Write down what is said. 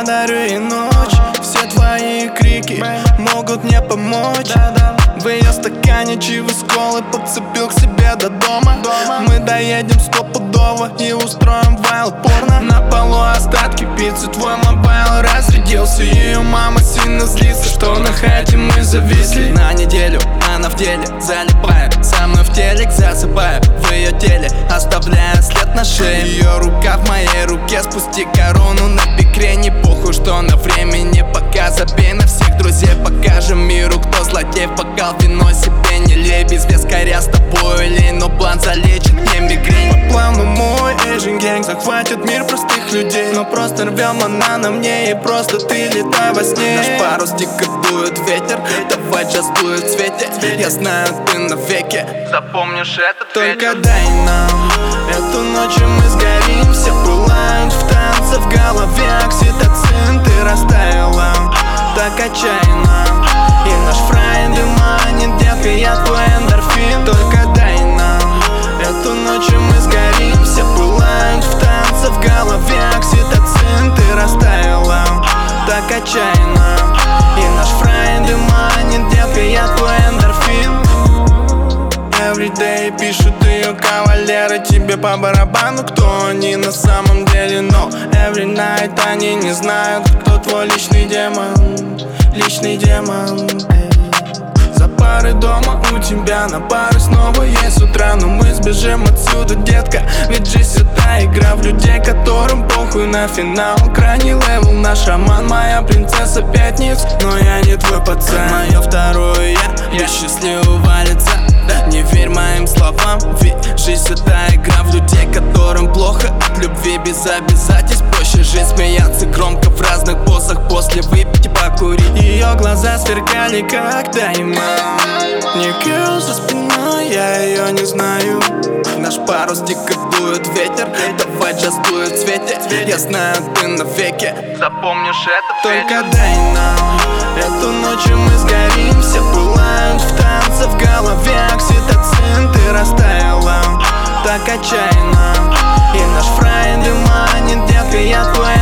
дарю ей ночь. Все твои крики могут мне помочь. В ее стакане чивы с колой подцепил к себе до дома. Мы доедем стопудово и устроим вайл порно. На полу остатки пиццы, твой мобайл разрядился. Ее мама сильно злится, что на хате мы зависли. На неделю она в деле залипает, со мной в телек засыпаю в ее теле, оставляя след на шее. Ее рука в моей руке, спусти корону на бикре. Не похуй, что на времени, пока забей на всех друзей. Покажем миру, кто злодей, в бокал вино себе не лей. Без вескаря с тобой лень, но план залечит мне мигрень. По плану мой Asian Gang захватит мир простых людей, но просто рвем она на мне, и просто ты летай во сне. Наш парус дико дует ветер, давай джазует в цвете. Я знаю, ты навеки запомнишь этот Только вечер. дай нам эту ночь, и мы сгорим. Все пылают в танце, в голове окситоцин. Ты растаяла так отчаянно, и наш фрайд манит, детка, я твой эндорфин. Только дай нам эту ночь, и мы сгорим. Все пылают в танце, в голове окситоцин. Ты растаяла так отчаянно, и наш фрайд манит, детка, я твой эндорфин. Everyday пишут ее кавалеры, тебе по барабану, кто они на самом деле. Но every night они не знают, кто твой личный демон. Личный демон, за парой дома у тебя на пары снова есть утра. Но мы сбежим отсюда, детка, ведь жизнь это игра в людей, которым похуй на финал. Крайний левел, наш роман, моя принцесса пятниц, но я не твой пацан. Мое второе я счастливо валится. Не верь моим словам, ведь жизнь это игра в людей, которым плохо от любви. Без обязательств проще жить, смеяться громко в разных позах, после выпить и покурить. Ее глаза сверкали, как даймонд. Не girl за спиной, я ее не знаю. Наш парус дико дует ветер, давай джаз дует в цвете. Я знаю, ты навеки запомнишь этот Только вечер. дай нам эту ночь, и мы сгорим. Все пылают в танце, в голове окситоцин. Ты растаяла так отчаянно, и наш фрайд манит, детка, я твой